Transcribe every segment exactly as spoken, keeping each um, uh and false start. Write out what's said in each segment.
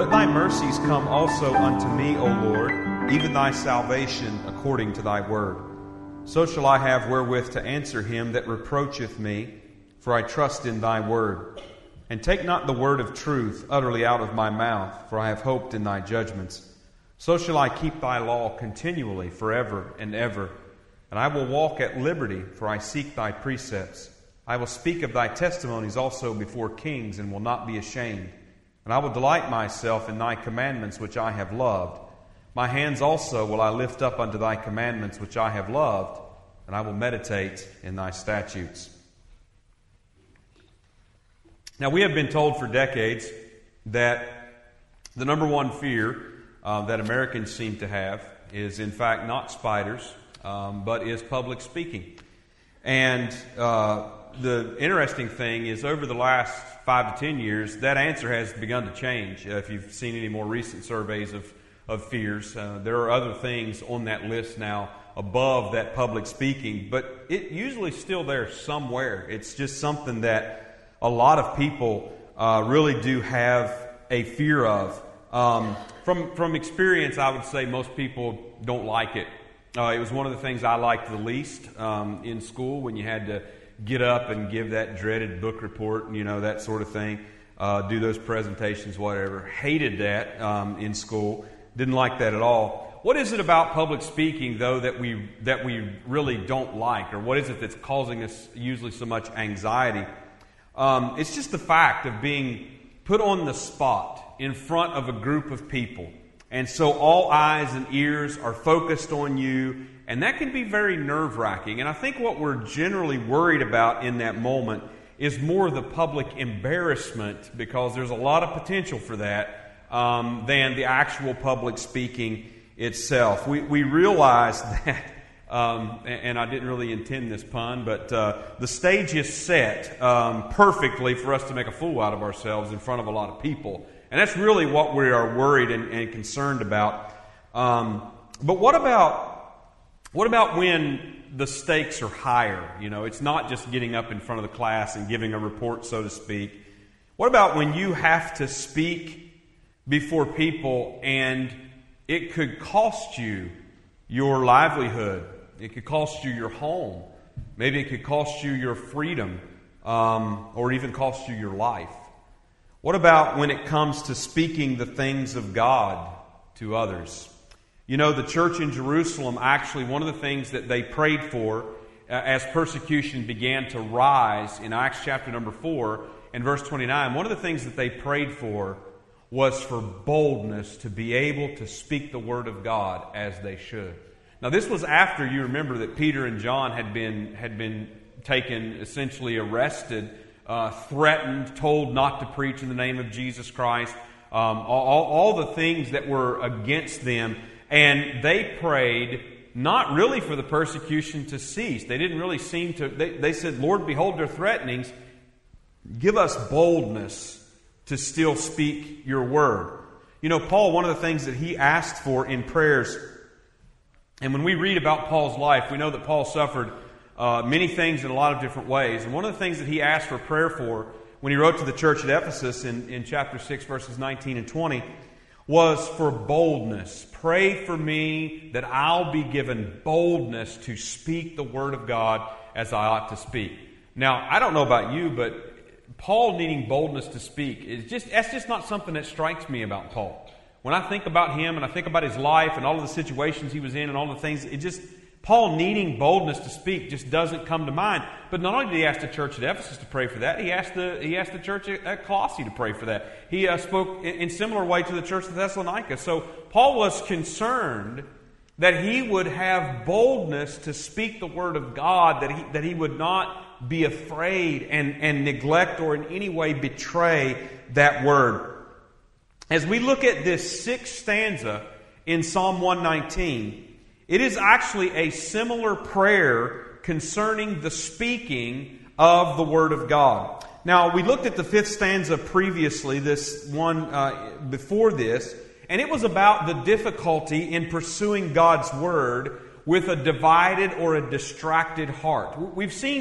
Let thy mercies come also unto me, O Lord, even thy salvation according to thy word. So shall I have wherewith to answer him that reproacheth me, for I trust in thy word. And take not the word of truth utterly out of my mouth, for I have hoped in thy judgments. So shall I keep thy law continually forever and ever. And I will walk at liberty, for I seek thy precepts. I will speak of thy testimonies also before kings, and will not be ashamed. And I will delight myself in thy commandments which I have loved. My hands also will I lift up unto thy commandments which I have loved, and I will meditate in thy statutes. Now, we have been told for decades that the number one fear uh, that Americans seem to have is, in fact, not spiders, um, but is public speaking. And uh, the interesting thing is, over the last five to ten years, that answer has begun to change. Uh, if you've seen any more recent surveys of, of fears, uh, there are other things on that list now above that public speaking, but it usually still there somewhere. It's just something that a lot of people uh, really do have a fear of. Um, from from experience, I would say most people don't like it. Uh, it was one of the things I liked the least um, in school, when you had to get up and give that dreaded book report, you know, that sort of thing, uh, do those presentations, whatever. Hated that um, in school. Didn't like that at all. What is it about public speaking, though, that we that we really don't like? Or what is it that's causing us usually so much anxiety? Um, it's just the fact of being put on the spot in front of a group of people. And so all eyes and ears are focused on you, and that can be very nerve-wracking. And I think what we're generally worried about in that moment is more the public embarrassment, because there's a lot of potential for that, um, than the actual public speaking itself. We, we realize that Um, and, and I didn't really intend this pun, but uh, the stage is set um, perfectly for us to make a fool out of ourselves in front of a lot of people. And that's really what we are worried and, and concerned about. Um, but what about what about when the stakes are higher? You know, it's not just getting up in front of the class and giving a report, so to speak. What about when you have to speak before people and it could cost you your livelihood? It could cost you your home. Maybe it could cost you your freedom, um, or even cost you your life. What about when it comes to speaking the things of God to others? You know, the church in Jerusalem, actually, one of the things that they prayed for uh, as persecution began to rise in Acts chapter number four and verse twenty-nine, one of the things that they prayed for was for boldness to be able to speak the word of God as they should. Now, this was after, you remember, that Peter and John had been had been taken, essentially arrested, uh, threatened, told not to preach in the name of Jesus Christ, um, all, all the things that were against them. And they prayed not really for the persecution to cease. They didn't really seem to, they, they said, Lord, behold their threatenings. Give us boldness to still speak your word. You know, Paul, one of the things that he asked for in prayers, and when we read about Paul's life, we know that Paul suffered uh, many things in a lot of different ways. And one of the things that he asked for prayer for when he wrote to the church at Ephesus in, in chapter six, verses nineteen and twenty, was for boldness. Pray for me that I'll be given boldness to speak the word of God as I ought to speak. Now, I don't know about you, but Paul needing boldness to speak, is just that's just not something that strikes me about Paul. When I think about him and I think about his life and all of the situations he was in and all the things, it just, Paul needing boldness to speak just doesn't come to mind. But not only did he ask the church at Ephesus to pray for that, he asked the he asked the church at Colossae to pray for that. He uh, spoke in, in similar way to the church of Thessalonica. So Paul was concerned that he would have boldness to speak the word of God, that he that he would not be afraid and, and neglect or in any way betray that word. As we look at this sixth stanza in Psalm one nineteen, it is actually a similar prayer concerning the speaking of the Word of God. Now, we looked at the fifth stanza previously, this one uh, before this, and it was about the difficulty in pursuing God's Word with a divided or a distracted heart. We've seen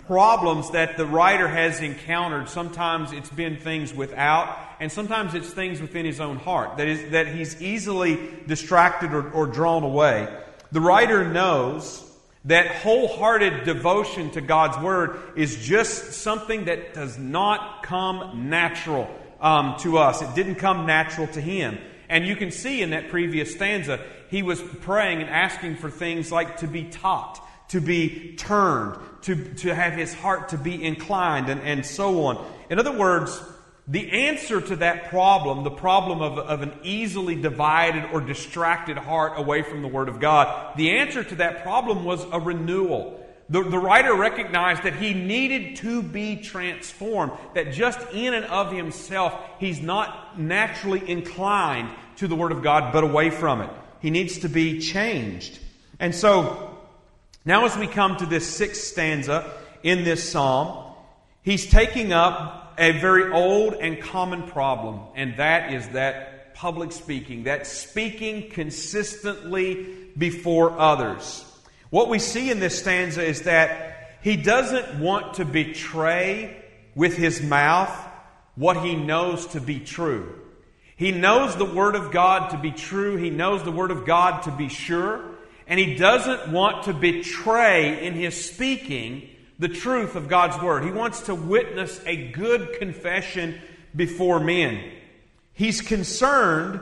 problems that the writer has encountered. Sometimes it's been things without, and sometimes it's things within his own heart, that is, that he's easily distracted or, or drawn away. The writer knows that wholehearted devotion to God's Word is just something that does not come natural um, to us. It didn't come natural to him. And you can see in that previous stanza, he was praying and asking for things like to be taught, to be turned, to, to have his heart to be inclined, and, and so on. In other words, the answer to that problem, the problem of, of an easily divided or distracted heart away from the Word of God, the answer to that problem was a renewal. The, the writer recognized that he needed to be transformed, that just in and of himself, he's not naturally inclined to the Word of God, but away from it. He needs to be changed. And so, now as we come to this sixth stanza in this psalm, he's taking up a very old and common problem, and that is that public speaking, that speaking consistently before others. What we see in this stanza is that he doesn't want to betray with his mouth what he knows to be true. He knows the Word of God to be true. He knows the Word of God to be sure. And he doesn't want to betray in his speaking the truth of God's Word. He wants to witness a good confession before men. He's concerned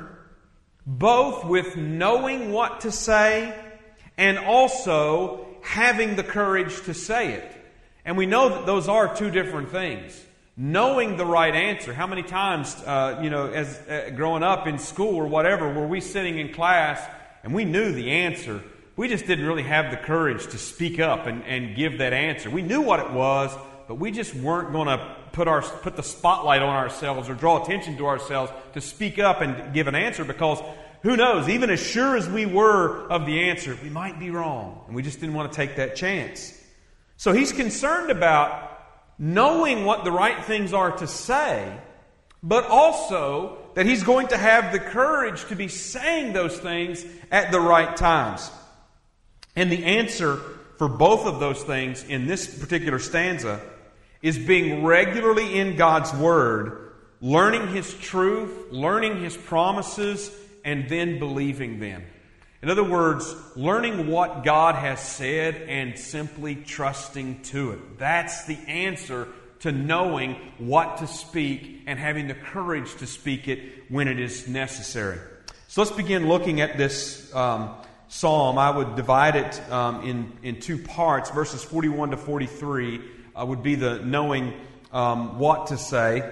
both with knowing what to say and also having the courage to say it. And we know that those are two different things. Knowing the right answer. How many times, uh, you know, as uh, growing up in school or whatever, were we sitting in class and we knew the answer, we just didn't really have the courage to speak up and, and give that answer. We knew what it was, but we just weren't going to put our put the spotlight on ourselves or draw attention to ourselves to speak up and give an answer, because who knows, even as sure as we were of the answer, we might be wrong. And we just didn't want to take that chance. So he's concerned about knowing what the right things are to say, but also that he's going to have the courage to be saying those things at the right times. And the answer for both of those things in this particular stanza is being regularly in God's Word, learning His truth, learning His promises, and then believing them. In other words, learning what God has said and simply trusting to it. That's the answer to knowing what to speak and having the courage to speak it when it is necessary. So let's begin looking at this um, psalm. I would divide it um, in, in two parts. Verses forty-one to forty-three uh, would be the knowing um, what to say.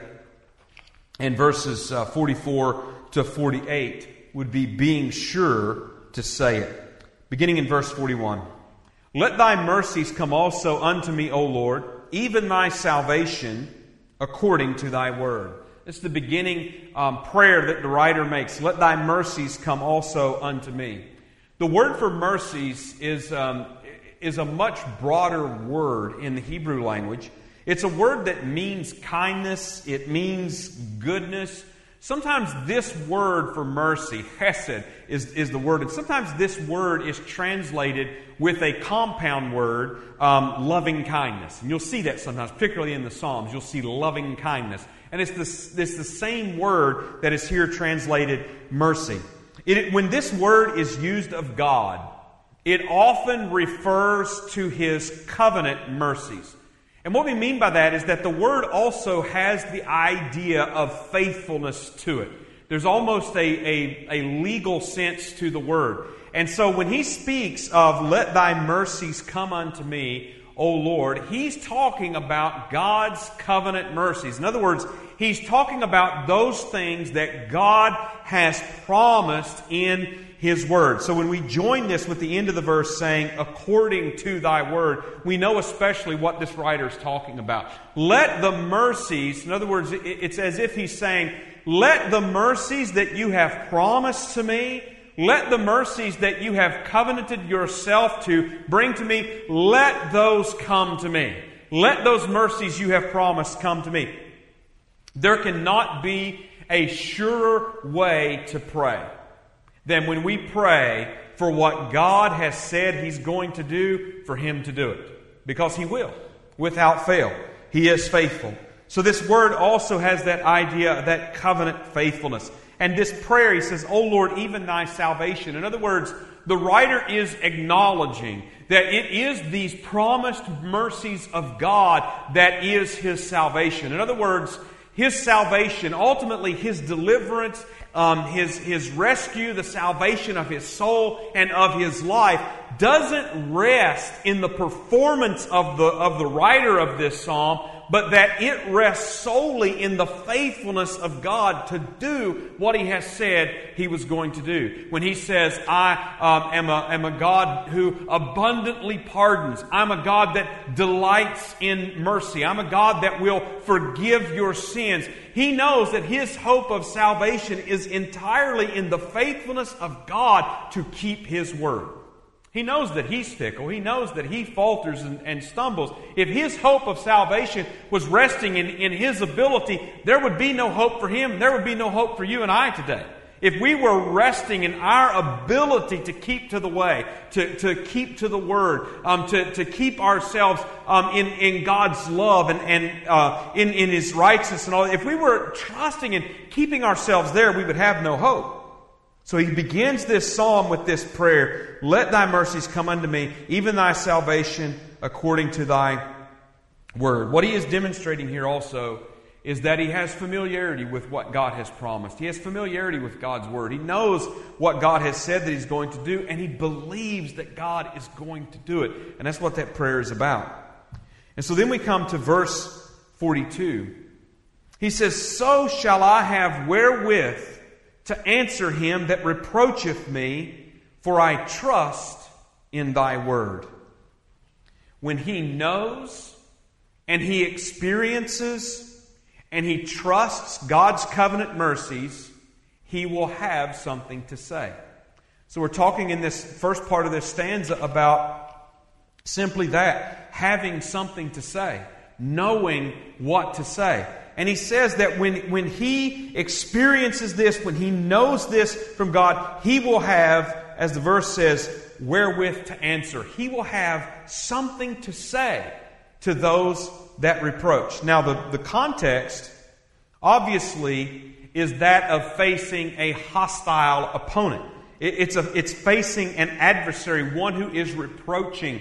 And verses uh, forty-four to forty-eight would be being sure to say it. Beginning in verse forty-one. Let thy mercies come also unto me, O Lord, even thy salvation according to thy word. This is the beginning um, prayer that the writer makes. Let thy mercies come also unto me. The word for mercies is, um, is a much broader word in the Hebrew language. It's a word that means kindness. It means goodness. Sometimes this word for mercy, chesed, is, is the word. And sometimes this word is translated with a compound word, um, loving kindness. And you'll see that sometimes, particularly in the Psalms. You'll see loving kindness. And it's the, it's the same word that is here translated mercy. It, when this word is used of God, it often refers to His covenant mercies. And what we mean by that is that the word also has the idea of faithfulness to it. There's almost a, a, a legal sense to the word. And so when he speaks of, let thy mercies come unto me, O Lord, he's talking about God's covenant mercies. In other words, he's talking about those things that God has promised in His Word. So when we join this with the end of the verse saying, according to thy word, we know especially what this writer is talking about. Let the mercies, in other words, it's as if he's saying, let the mercies that you have promised to me, let the mercies that you have covenanted yourself to bring to me, let those come to me. Let those mercies you have promised come to me. There cannot be a surer way to pray than when we pray for what God has said He's going to do, for Him to do it. Because He will. without fail. He is faithful. So this word also has that idea, that covenant faithfulness. And this prayer, he says, O Lord, even thy salvation. In other words, the writer is acknowledging that it is these promised mercies of God that is his salvation. In other words, his salvation, ultimately his deliverance, um, his, his rescue, the salvation of his soul and of his life doesn't rest in the performance of the, of the writer of this psalm, but that it rests solely in the faithfulness of God to do what He has said He was going to do. When He says, I um, am, a, am a God who abundantly pardons. I'm a God that delights in mercy. I'm a God that will forgive your sins. He knows that his hope of salvation is entirely in the faithfulness of God to keep His word. He knows that he's fickle. He knows that he falters and, and stumbles. If his hope of salvation was resting in, in his ability, there would be no hope for him. There would be no hope for you and I today. If we were resting in our ability to keep to the way, to, to keep to the Word, um, to, to keep ourselves um, in, in God's love and, and uh, in, in His righteousness and all, if we were trusting and keeping ourselves there, we would have no hope. So he begins this psalm with this prayer, let thy mercies come unto me, even thy salvation according to thy word. What he is demonstrating here also is that he has familiarity with what God has promised. He has familiarity with God's word. He knows what God has said that he's going to do, and he believes that God is going to do it. And that's what that prayer is about. And so then we come to verse forty-two. He says, so shall I have wherewith to answer him that reproacheth me, for I trust in thy word. When he knows and he experiences and he trusts God's covenant mercies, he will have something to say. So we're talking in this first part of this stanza about simply that, having something to say, knowing what to say. And he says that when, when he experiences this, when he knows this from God, he will have, as the verse says, wherewith to answer. He will have something to say to those that reproach. Now, the, the context, obviously, is that of facing a hostile opponent. It, it's, a, it's facing an adversary, one who is reproaching.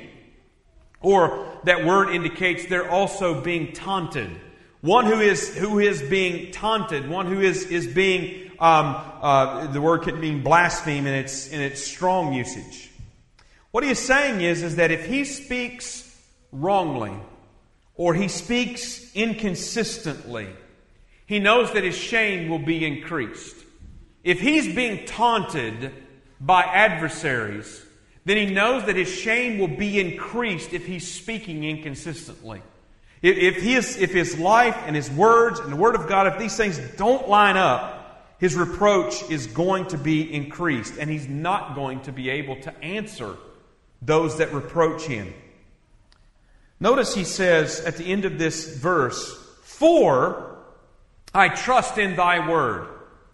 Or that word indicates they're also being taunted. One who is who is being taunted, one who is is being um, uh, the word can mean blaspheme in its in its strong usage. What he is saying is is that if he speaks wrongly or he speaks inconsistently, he knows that his shame will be increased. If he's being taunted by adversaries, then he knows that his shame will be increased if he's speaking inconsistently. If his, if his life and his words and the Word of God, if these things don't line up, his reproach is going to be increased, and he's not going to be able to answer those that reproach him. Notice he says at the end of this verse, for I trust in thy word.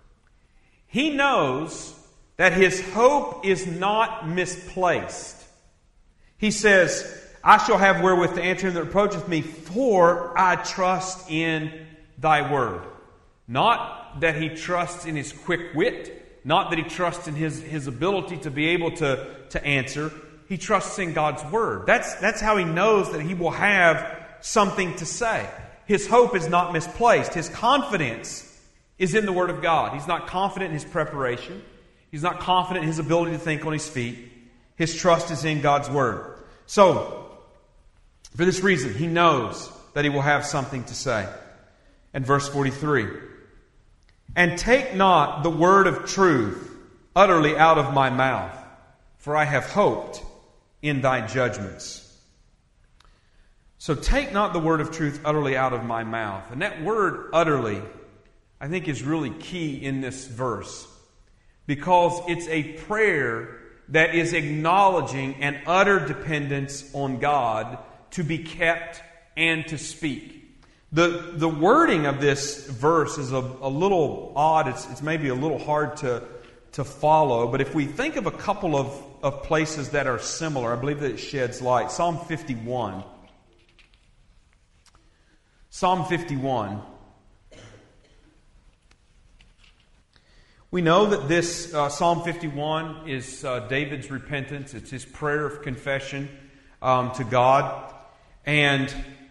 He knows that his hope is not misplaced. He says, I shall have wherewith to answer him that reproacheth me, for I trust in thy word. Not that he trusts in his quick wit, not that he trusts in his, his ability to be able to, to answer. He trusts in God's word. That's, that's how he knows that he will have something to say. His hope is not misplaced. His confidence is in the word of God. He's not confident in his preparation. He's not confident in his ability to think on his feet. His trust is in God's word. So, for this reason, he knows that he will have something to say. And verse forty-three, and take not the word of truth utterly out of my mouth, for I have hoped in thy judgments. So take not the word of truth utterly out of my mouth. And that word utterly, I think, is really key in this verse, because it's a prayer that is acknowledging an utter dependence on God to be kept and to speak. The, the wording of this verse is a, a little odd. It's, it's maybe a little hard to, to follow. But if we think of a couple of, of places that are similar, I believe that it sheds light. Psalm fifty-one. Psalm fifty-one. We know that this uh, Psalm fifty-one is uh, David's repentance. It's his prayer of confession um, to God. And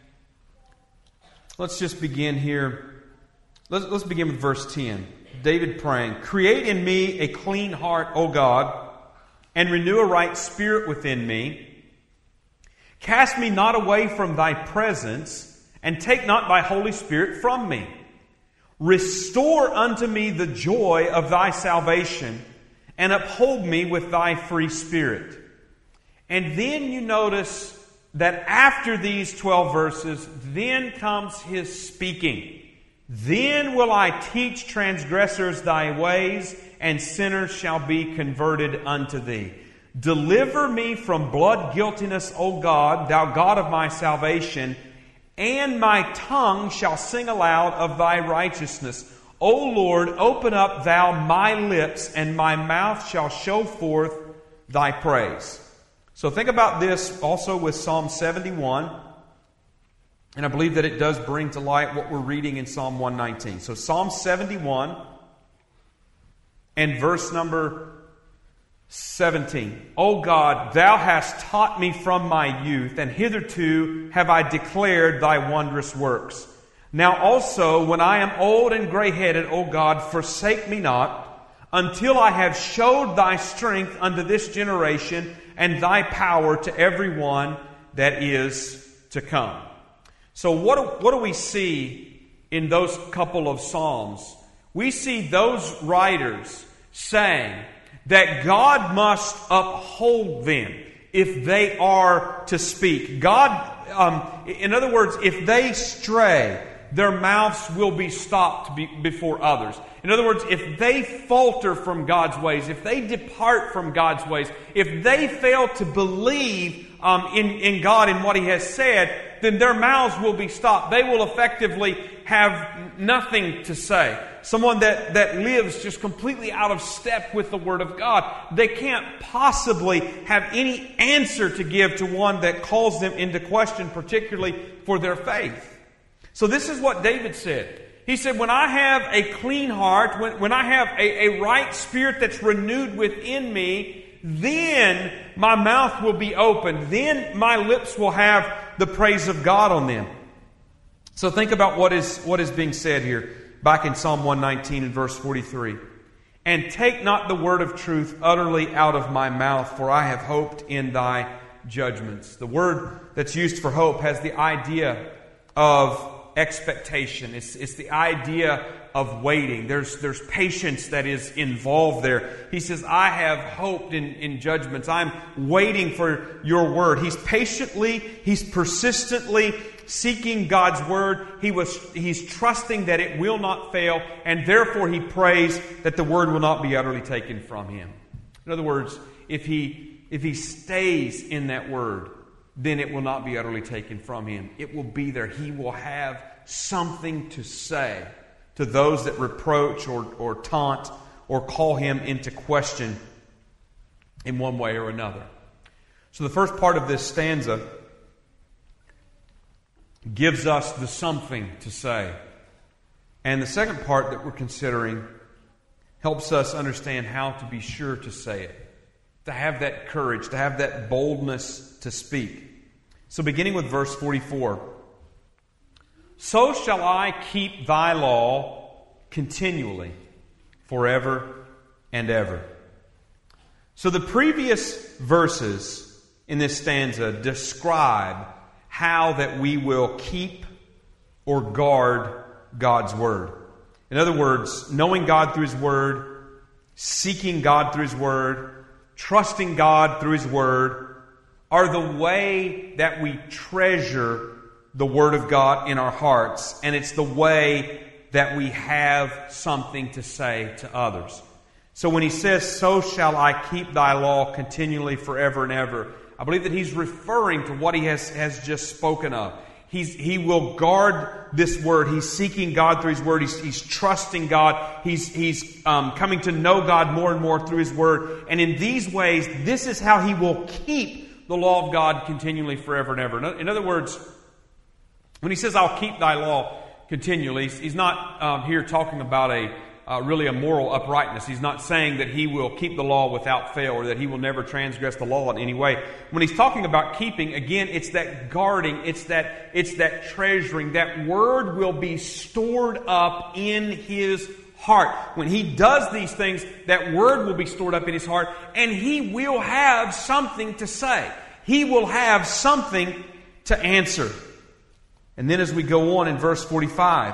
let's just begin here. Let's, let's begin with verse ten. David praying, "Create in me a clean heart, O God, and renew a right spirit within me. Cast me not away from thy presence, and take not thy Holy Spirit from me. Restore unto me the joy of thy salvation, and uphold me with thy free spirit." And then you notice that after these twelve verses, then comes his speaking. "Then will I teach transgressors thy ways, and sinners shall be converted unto thee. Deliver me from blood guiltiness, O God, thou God of my salvation, and my tongue shall sing aloud of thy righteousness. O Lord, open up thou my lips, and my mouth shall show forth thy praise." So think about this also with Psalm seventy-one. And I believe that it does bring to light what we're reading in Psalm one nineteen. So Psalm seventy-one and verse number seventeen. "O God, thou hast taught me from my youth, and hitherto have I declared thy wondrous works. Now also, when I am old and gray-headed, O God, forsake me not, until I have showed thy strength unto this generation, and thy power to every one that is to come." So what do, what do we see in those couple of Psalms? We see those writers saying that God must uphold them if they are to speak. God, um, in other words, if they stray, their mouths will be stopped be, before others. In other words, if they falter from God's ways, if they depart from God's ways, if they fail to believe um, in, in God and what He has said, then their mouths will be stopped. They will effectively have nothing to say. Someone that, that lives just completely out of step with the Word of God, they can't possibly have any answer to give to one that calls them into question, particularly for their faith. So this is what David said. He said, when I have a clean heart, when, when I have a, a right spirit that's renewed within me, then my mouth will be opened. Then my lips will have the praise of God on them. So think about what is, what is being said here. Back in Psalm one nineteen and verse forty-three. "And take not the word of truth utterly out of my mouth, for I have hoped in thy judgments." The word that's used for hope has the idea of expectation. It's, it's the idea of waiting. There's, there's patience that is involved there. He says, I have hoped in, in judgments. I'm waiting for your word. He's patiently, he's persistently seeking God's word. He was, he's trusting that it will not fail, and therefore he prays that the word will not be utterly taken from him. In other words, if he, if he stays in that word, then it will not be utterly taken from him. It will be there. He will have something to say to those that reproach or, or taunt or call him into question in one way or another. So the first part of this stanza gives us the something to say. And the second part that we're considering helps us understand how to be sure to say it. To have that courage, to have that boldness to speak. So beginning with verse forty-four. "So shall I keep thy law continually, forever and ever." So the previous verses in this stanza describe how that we will keep or guard God's Word. In other words, knowing God through His Word, seeking God through His Word, trusting God through His Word are the way that we treasure the Word of God in our hearts. And it's the way that we have something to say to others. So when he says, "So shall I keep thy law continually forever and ever," I believe that he's referring to what he has, has just spoken of. He's, he will guard this Word. He's seeking God through His Word. He's, he's trusting God. He's, he's um, coming to know God more and more through His Word. And in these ways, this is how he will keep the law of God continually forever and ever. In other words, When he says, I'll keep thy law continually, he's not um, here talking about a uh, really a moral uprightness. He's not saying that he will keep the law without fail or that he will never transgress the law in any way. When he's talking about keeping, again, it's that guarding, it's that, it's that treasuring. That word will be stored up in his heart. When he does these things, that word will be stored up in his heart, and he will have something to say. He will have something to answer. And then as we go on in verse forty-five,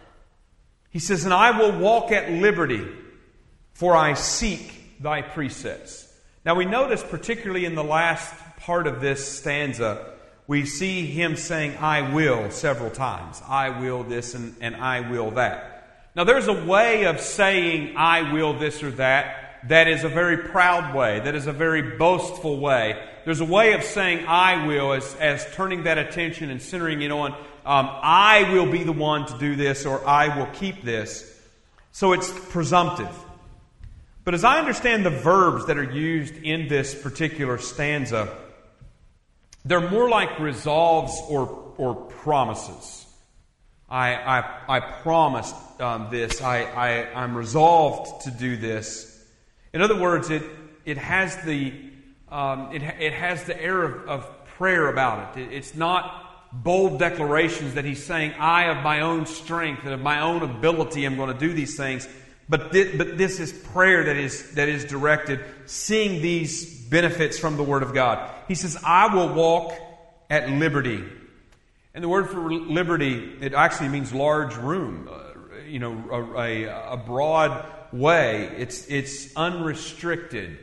he says, and I will walk at liberty, for I seek thy precepts. Now we notice, particularly in the last part of this stanza, we see him saying, I will, several times. I will this and, and I will that. Now there's a way of saying, I will this or that, that is a very proud way, that is a very boastful way. There's a way of saying, I will, as, as turning that attention and centering it on, um, I will be the one to do this, or I will keep this. So it's presumptive. But as I understand the verbs that are used in this particular stanza, they're more like resolves or, or promises. I, I, I promised um, this. I, I, I'm resolved to do this. In other words, it, it has the um, it, it has the air of, of prayer about it. it. It's not bold declarations that he's saying, I of my own strength and of my own ability am going to do these things. But this, but this is prayer that is that is directed, seeing these benefits from the Word of God. He says, I will walk at liberty. And the word for liberty, it actually means large room, uh, you know, a, a, a broad way. It's it's unrestricted.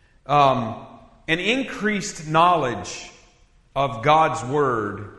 Um, an increased knowledge of God's Word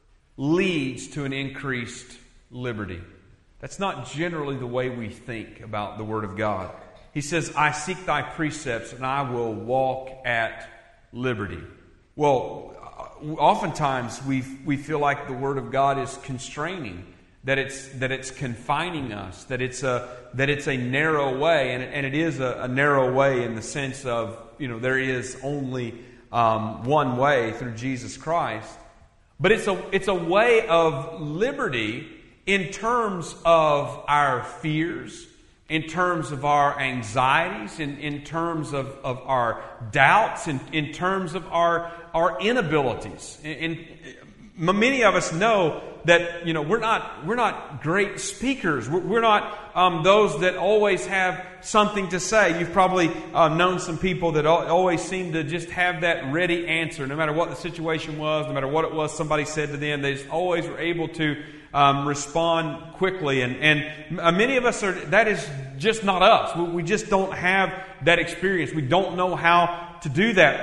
leads to an increased liberty. That's not generally the way we think about the Word of God. He says, I seek thy precepts and I will walk at liberty. Well, oftentimes we we feel like the Word of God is constraining, that it's that it's confining us, that it's a that it's a narrow way, and it, and it is a, a narrow way in the sense of, you know, there is only um, one way through Jesus Christ. But it's a it's a way of liberty in terms of our fears, in terms of our anxieties, in, in terms of, of our doubts, in, in terms of our, our inabilities. And, and many of us know that, you know, we're not we're not great speakers. We're, we're not um, those that always have something to say. You've probably uh, known some people that always seem to just have that ready answer, no matter what the situation was, no matter what it was somebody said to them. They just always were able to Um, respond quickly, and, and many of us are, that is just not us. We, we just don't have that experience. We don't know how to do that.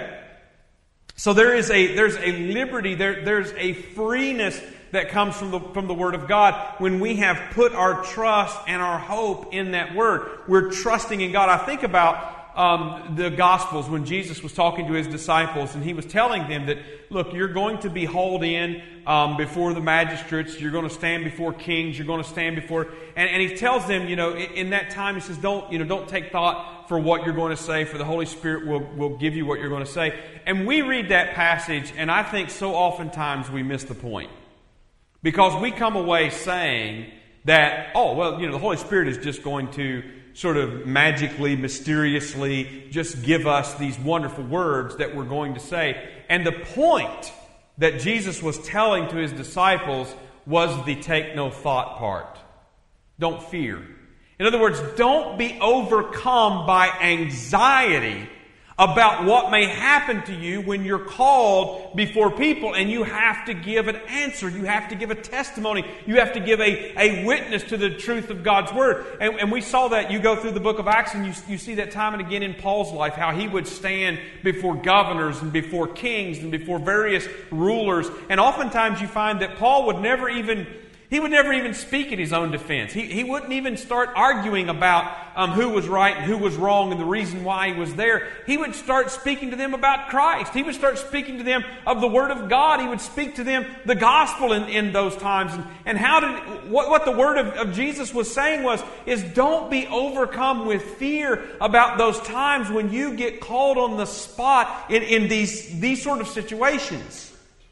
So there is a, there's a liberty, there, there's a freeness that comes from the, from the Word of God when we have put our trust and our hope in that Word. We're trusting in God. I think about Um, the Gospels when Jesus was talking to His disciples, and He was telling them that, look, you're going to be hauled in um, before the magistrates, you're going to stand before kings, you're going to stand before, and, and He tells them, you know, in, in that time, He says, don't, you know, don't take thought for what you're going to say, for the Holy Spirit will, will give you what you're going to say. And we read that passage, and I think so oftentimes we miss the point. Because we come away saying that, oh, well, you know, the Holy Spirit is just going to sort of magically, mysteriously just give us these wonderful words that we're going to say. And the point that Jesus was telling to His disciples was the take no thought part. Don't fear. In other words, don't be overcome by anxiety about what may happen to you when you're called before people and you have to give an answer. You have to give a testimony. You have to give a, a witness to the truth of God's Word. And, and we saw that. You go through the book of Acts and you, you see that time and again in Paul's life, how he would stand before governors and before kings and before various rulers. And oftentimes you find that Paul would never even... He would never even speak in his own defense. He, he wouldn't even start arguing about um, who was right and who was wrong and the reason why he was there. He would start speaking to them about Christ. He would start speaking to them of the Word of God. He would speak to them the gospel in, in those times. And, and how did what, what the Word of, of Jesus was saying was, is don't be overcome with fear about those times when you get called on the spot in, in these, these sort of situations.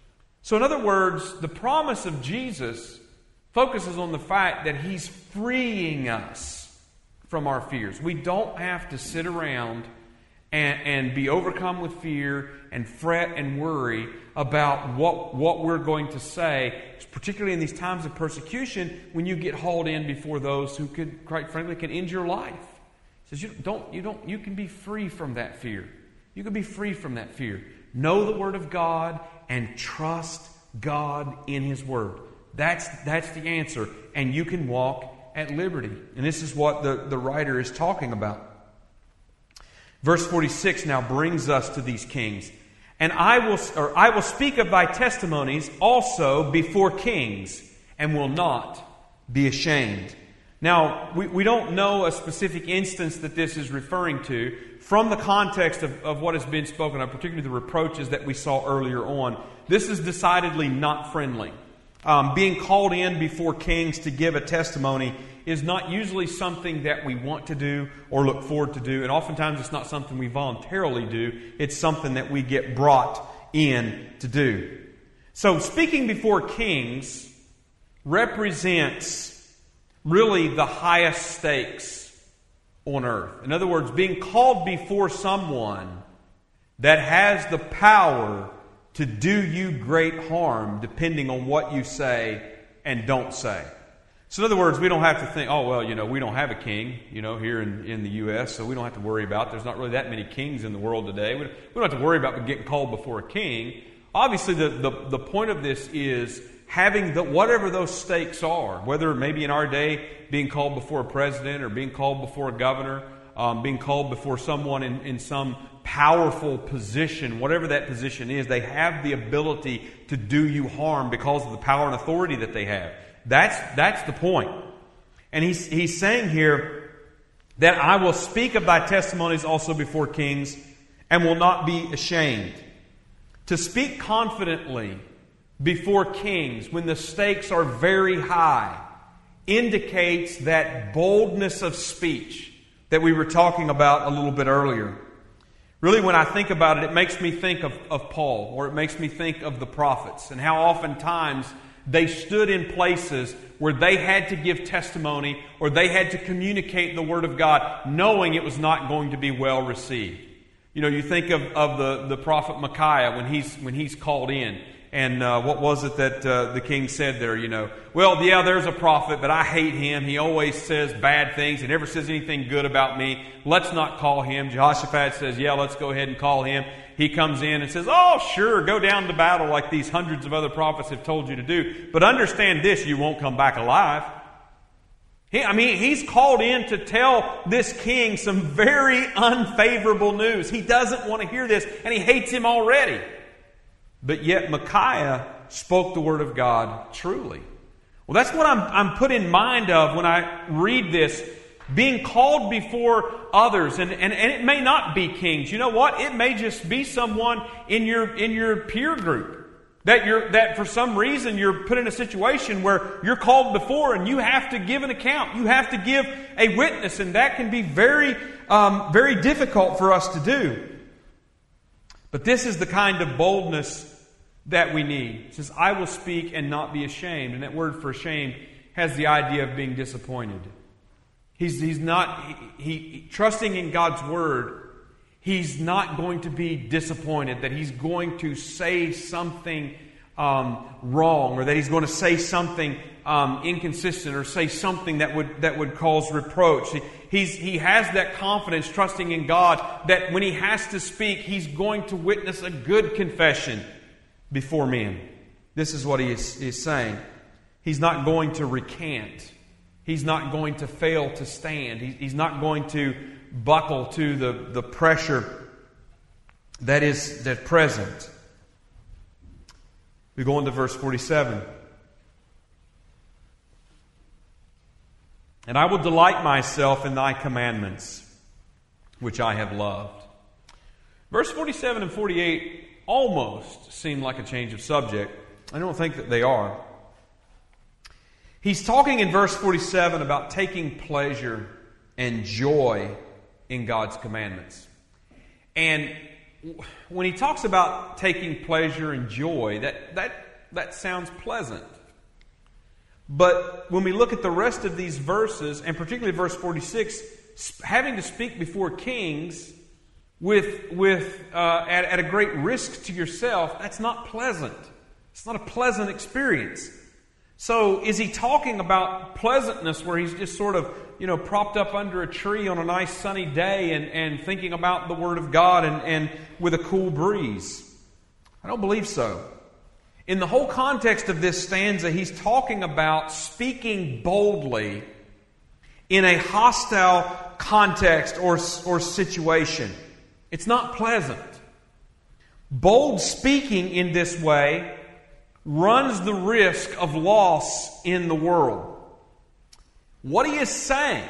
So in other words, the promise of Jesus focuses on the fact that He's freeing us from our fears. We don't have to sit around and, and be overcome with fear and fret and worry about what, what we're going to say, particularly in these times of persecution when you get hauled in before those who could, quite frankly, can end your life. He says you don't, you don't, you can be free from that fear. You can be free from that fear. Know the Word of God and trust God in His Word. That's, that's the answer. And you can walk at liberty. And this is what the, the writer is talking about. Verse forty-six now brings us to these kings. And I will, or I will speak of thy testimonies also before kings, and will not be ashamed. Now, we, we don't know a specific instance that this is referring to. From the context of, of what has been spoken of, particularly the reproaches that we saw earlier on, this is decidedly not friendly. Um, being called in before kings to give a testimony is not usually something that we want to do or look forward to do. And oftentimes it's not something we voluntarily do. It's something that we get brought in to do. So speaking before kings represents really the highest stakes on earth. In other words, being called before someone that has the power to do you great harm depending on what you say and don't say. So in other words, we don't have to think, oh, well, you know, we don't have a king, you know, here in, in the U S, so we don't have to worry about, there's not really that many kings in the world today. We don't, we don't have to worry about getting called before a king. Obviously, the, the, the point of this is having the, whatever those stakes are, whether maybe in our day being called before a president or being called before a governor, um, being called before someone in, in some powerful position, whatever that position is, they have the ability to do you harm because of the power and authority that they have. That's, that's the point. And he's, he's saying here that I will speak of thy testimonies also before kings and will not be ashamed. To speak confidently before kings when the stakes are very high indicates that boldness of speech that we were talking about a little bit earlier. Really, when I think about it, it makes me think of, of Paul, or it makes me think of the prophets, and how oftentimes they stood in places where they had to give testimony or they had to communicate the Word of God knowing it was not going to be well received. You know, you think of, of the, the prophet Micaiah when he's, when he's called in. And uh, what was it that uh, the king said there, you know? Well, yeah, there's a prophet, but I hate him. He always says bad things. He never says anything good about me. Let's not call him. Jehoshaphat says, yeah, let's go ahead and call him. He comes in and says, oh, sure, go down to battle like these hundreds of other prophets have told you to do. But understand this, you won't come back alive. He, I mean, he's called in to tell this king some very unfavorable news. He doesn't want to hear this, and he hates him already. But yet Micaiah spoke the Word of God truly. Well, that's what I'm, I'm put in mind of when I read this. Being called before others, and, and, and it may not be kings. You know what? It may just be someone in your in your peer group that you're that for some reason you're put in a situation where you're called before and you have to give an account. You have to give a witness, and that can be very um, very difficult for us to do. But this is the kind of boldness that we need. It says, I will speak and not be ashamed. And that word for ashamed has the idea of being disappointed. He's, he's not, he, he, trusting in God's Word, he's not going to be disappointed that he's going to say something um, wrong, or that he's going to say something um, inconsistent, or say something that would that would cause reproach. He, he's, he has that confidence, trusting in God, that when he has to speak, he's going to witness a good confession before men. This is what he is, is saying. He's not going to recant. He's not going to fail to stand. He, he's not going to buckle to the, the pressure that is that present. We go on to verse forty-seven. And I will delight myself in thy commandments, which I have loved. Verse forty-seven and forty-eight almost seem like a change of subject. I don't think that they are. He's talking in verse forty-seven about taking pleasure and joy in God's commandments. And when he talks about taking pleasure and joy, that, that that sounds pleasant. But when we look at the rest of these verses, and particularly verse forty-six, having to speak before kings with, with uh, at, at a great risk to yourself, that's not pleasant. It's not a pleasant experience. So is he talking about pleasantness where he's just sort of, you know, propped up under a tree on a nice sunny day and, and thinking about the Word of God and, and with a cool breeze? I don't believe so. In the whole context of this stanza, he's talking about speaking boldly in a hostile context or, or situation. It's not pleasant. Bold speaking in this way runs the risk of loss in the world. What he is saying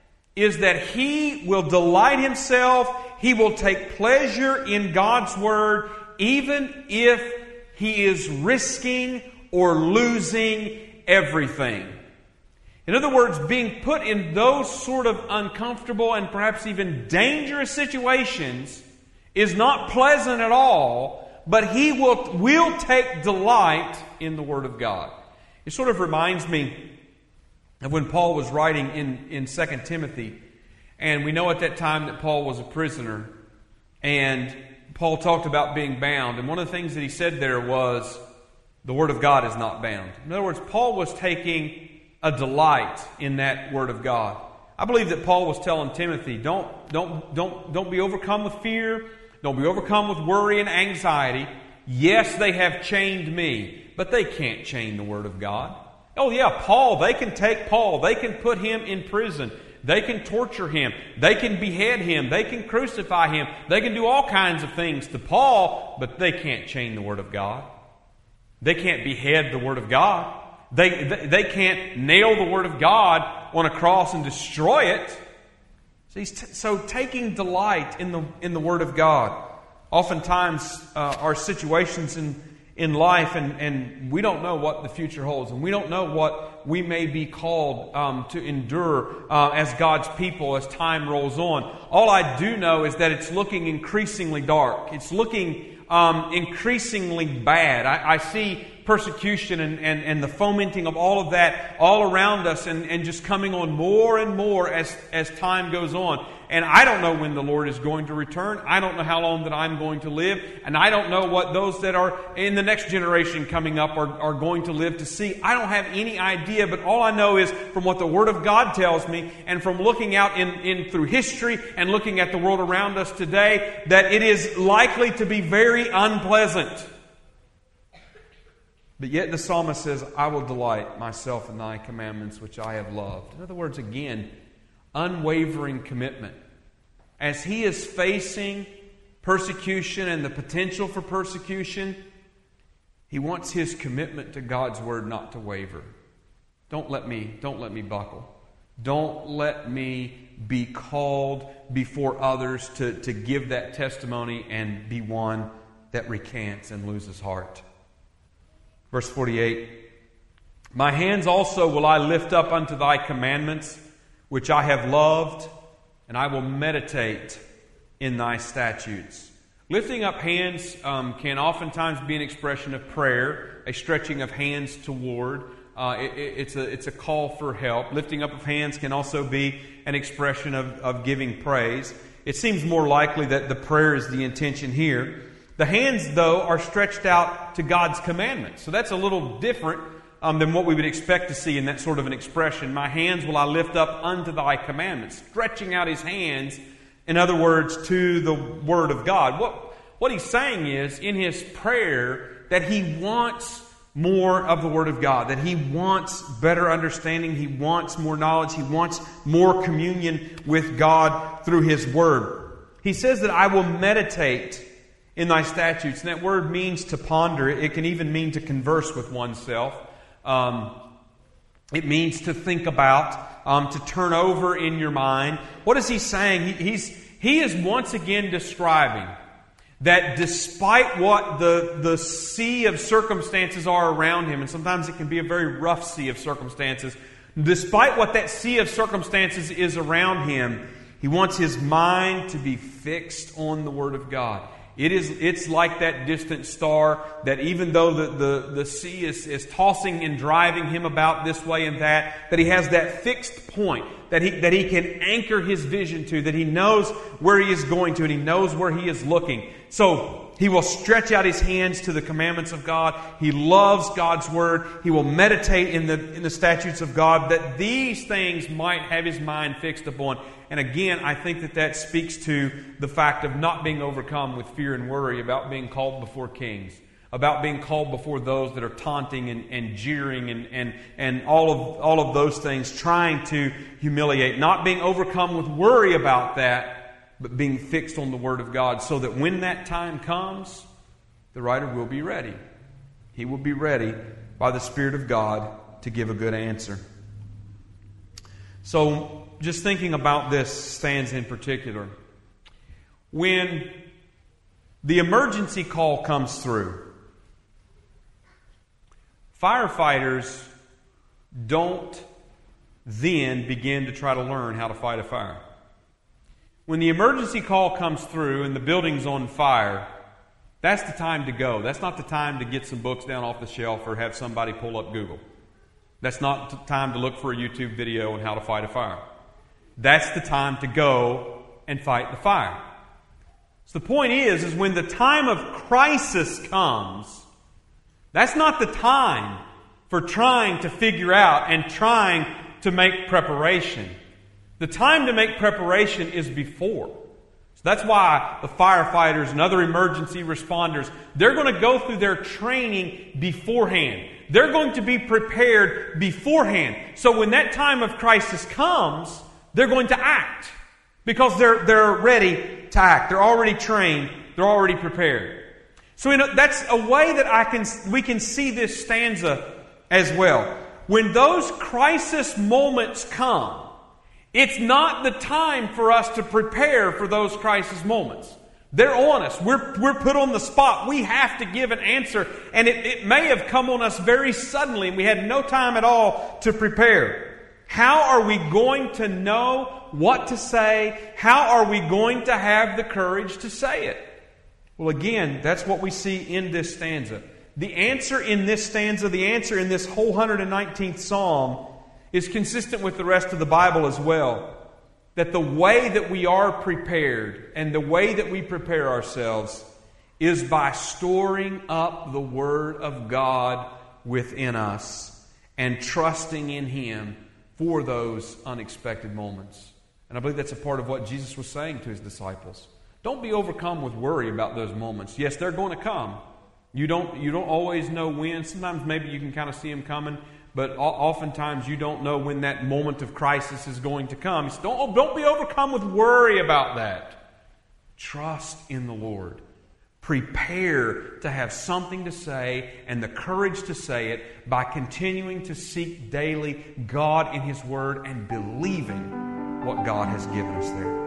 is that he will delight himself, he will take pleasure in God's Word, even if he is risking or losing everything. In other words, being put in those sort of uncomfortable and perhaps even dangerous situations is not pleasant at all, but he will, will take delight in the Word of God. It sort of reminds me of when Paul was writing in, in Second Timothy, and we know at that time that Paul was a prisoner, and Paul talked about being bound, and one of the things that he said there was, the Word of God is not bound. In other words, Paul was taking a delight in that Word of God. I believe that Paul was telling Timothy, don't, don't, don't, don't be overcome with fear, don't be overcome with worry and anxiety. Yes, they have chained me, but they can't chain the Word of God. Oh yeah, Paul, they can take Paul, they can put him in prison, they can torture him, they can behead him, they can crucify him, they can do all kinds of things to Paul, but they can't chain the Word of God. They can't behead the Word of God. They, they, they can't nail the Word of God on a cross and destroy it. So, he's t- so taking delight in the in the Word of God. Oftentimes uh, our situations in, in life, and, and we don't know what the future holds, and we don't know what we may be called um, to endure uh, as God's people as time rolls on. All I do know is that it's looking increasingly dark. It's looking um, increasingly bad. I, I see persecution and, and, and the fomenting of all of that all around us and, and just coming on more and more as, as time goes on. And I don't know when the Lord is going to return. I don't know how long that I'm going to live. And I don't know what those that are in the next generation coming up are, are going to live to see. I don't have any idea, but all I know is from what the Word of God tells me and from looking out in, in through history and looking at the world around us today, that it is likely to be very unpleasant. But yet the psalmist says, I will delight myself in thy commandments, which I have loved. In other words, again, unwavering commitment. As he is facing persecution and the potential for persecution, he wants his commitment to God's Word not to waver. Don't let me, don't let me buckle. Don't let me be called before others to, to give that testimony and be one that recants and loses heart. Verse forty-eight, my hands also will I lift up unto thy commandments, which I have loved, and I will meditate in thy statutes. Lifting up hands um, can oftentimes be an expression of prayer, a stretching of hands toward. Uh, it, it's, a, it's a call for help. Lifting up of hands can also be an expression of, of giving praise. It seems more likely that the prayer is the intention here. The hands, though, are stretched out to God's commandments. So that's a little different um, than what we would expect to see in that sort of an expression. My hands will I lift up unto thy commandments. Stretching out his hands, in other words, to the Word of God. What, what he's saying is, in his prayer, that he wants more of the Word of God. That he wants better understanding. He wants more knowledge. He wants more communion with God through his Word. He says that I will meditate in thy statutes. And that word means to ponder. It can even mean to converse with oneself. Um, it means to think about, um, to turn over in your mind. What is he saying? He, he's, he is once again describing that despite what the, the sea of circumstances are around him, and sometimes it can be a very rough sea of circumstances, despite what that sea of circumstances is around him, he wants his mind to be fixed on the Word of God. It is, it's like that distant star that even though the, the, the sea is, is tossing and driving him about this way and that, that he has that fixed point that he, that he can anchor his vision to, that he knows where he is going to and he knows where he is looking. So he will stretch out his hands to the commandments of God. He loves God's Word. He will meditate in the, in the statutes of God, that these things might have his mind fixed upon. And again, I think that that speaks to the fact of not being overcome with fear and worry about being called before kings, about being called before those that are taunting and, and jeering and, and, and all of, all of those things, trying to humiliate. Not being overcome with worry about that, but being fixed on the Word of God, so that when that time comes, the writer will be ready. He will be ready by the Spirit of God to give a good answer. So, just thinking about this stanza in particular, when the emergency call comes through, firefighters don't then begin to try to learn how to fight a fire. When the emergency call comes through and the building's on fire, that's the time to go. That's not the time to get some books down off the shelf or have somebody pull up Google. That's not the time to look for a YouTube video on how to fight a fire. That's the time to go and fight the fire. So the point is, is when the time of crisis comes, that's not the time for trying to figure out and trying to make preparation. The time to make preparation is before. So that's why the firefighters and other emergency responders, they're going to go through their training beforehand. They're going to be prepared beforehand. So when that time of crisis comes, they're going to act because they're, they're ready to act. They're already trained. They're already prepared. So you know, that's a way that I can we can see this stanza as well. When those crisis moments come, it's not the time for us to prepare for those crisis moments. They're on us. We're, we're put on the spot. We have to give an answer. And it, it may have come on us very suddenly and we had no time at all to prepare. How are we going to know what to say? How are we going to have the courage to say it? Well, again, that's what we see in this stanza. The answer in this stanza, the answer in this whole one hundred nineteenth Psalm is consistent with the rest of the Bible as well. That the way that we are prepared and the way that we prepare ourselves is by storing up the Word of God within us and trusting in Him for those unexpected moments. And I believe that's a part of what Jesus was saying to His disciples. Don't be overcome with worry about those moments. Yes, they're going to come. You don't, you don't always know when. Sometimes maybe you can kind of see them coming, but oftentimes you don't know when that moment of crisis is going to come. So don't, don't be overcome with worry about that. Trust in the Lord. Prepare to have something to say and the courage to say it by continuing to seek daily God in His Word and believing what God has given us there.